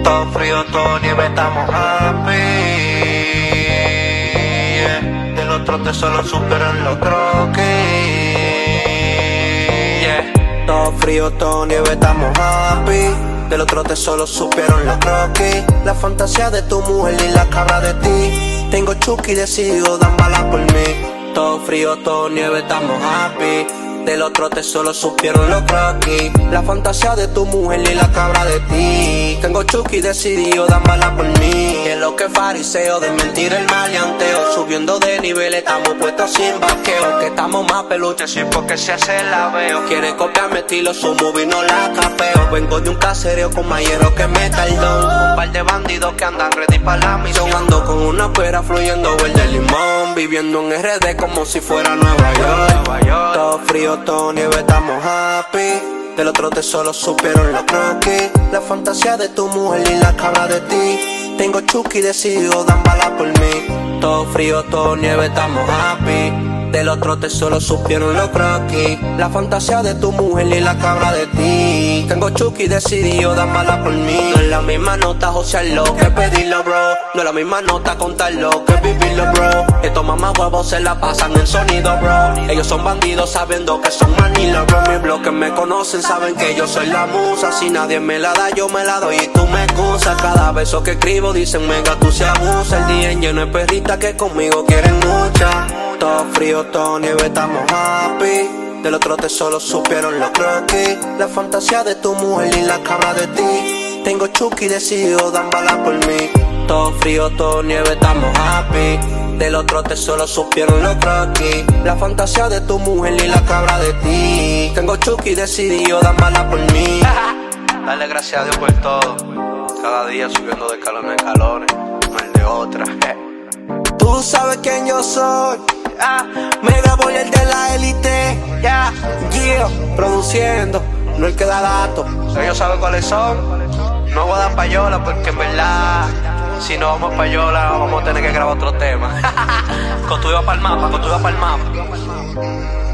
Todo frío, todo nieve, estamos happy. Yeah. Del otro te solo superan los croquis. Yeah. Todo frío, todo nieve, estamos happy. Del otro te solo supieron los croquis. La fantasía de tu mujer y la cabra de ti. Tengo Chucky decidido, dan balas por mí. Todo frío, todo nieve, estamos happy. Del otro te solo supieron los croquis. La fantasía de tu mujer y la cabra de ti. Tengo Chucky decidido, dan balas por mí. Que lo que fariseo, de mentir el maleanteo. Subiendo de nivel, estamos puestos sin vaqueo. Que estamos más peluches, sí, porque se hace la veo. Quiere copiarme estilo, su movie no la capeo. Vengo de un casereo con más hierro que metaldón. Un par de bandidos que andan ready para la misión. Ando con una pera fluyendo verde limón. Viviendo en RD como si fuera Nueva York. Todo frío, todo nieve, estamos happy. Del otro te solo supieron los croquis. La fantasía de tu mujer y la cabra de ti. Tengo Chucky decidido, dan balas por mí. Todo frío, todo nieve, estamos happy. Del otro te solo supieron los croquis. La fantasía de tu mujer y la cabra de ti. Tengo Chucky decidido, dan balas por mí. No es la misma nota josearlo que pedirlo, bro. No es la misma nota contarlo que vivirlo, bro. Estos mamahuevos se la pasan en sonido, bro. Ellos son bandidos sabiendo que son manilos, bro. Mis bloques me conocen, saben que yo soy la musa. Si nadie me la da, yo me la doy y tú me excusas. Cada beso que escribo dicen, mega, tú se abusa. El día lleno de perritas que conmigo quieren mucha. Todo frío, todo nieve, estamos happy. Del otro te solo supieron los croquis. La fantasía de tu mujer y la cabra de ti. Tengo Chucky decidido, dan balas por mí. Todo frío, todo nieve, estamos happy. Del otro te solo supieron los croquis. La fantasía de tu mujer y la cabra de ti. Tengo Chucky decidido, dan balas por mí. Dale gracias a Dios por todo. Cada día subiendo de escalones en escalones. No el de otra. Tú sabes quién yo soy. Mega Boy, el de la élite. Produciendo, no el que da datos. Ellos saben cuáles son. No voy a dar payola porque en verdad, si no vamos payola, vamos a tener que grabar otro tema. Con tu iba para el mapa, con tu iba para el mapa.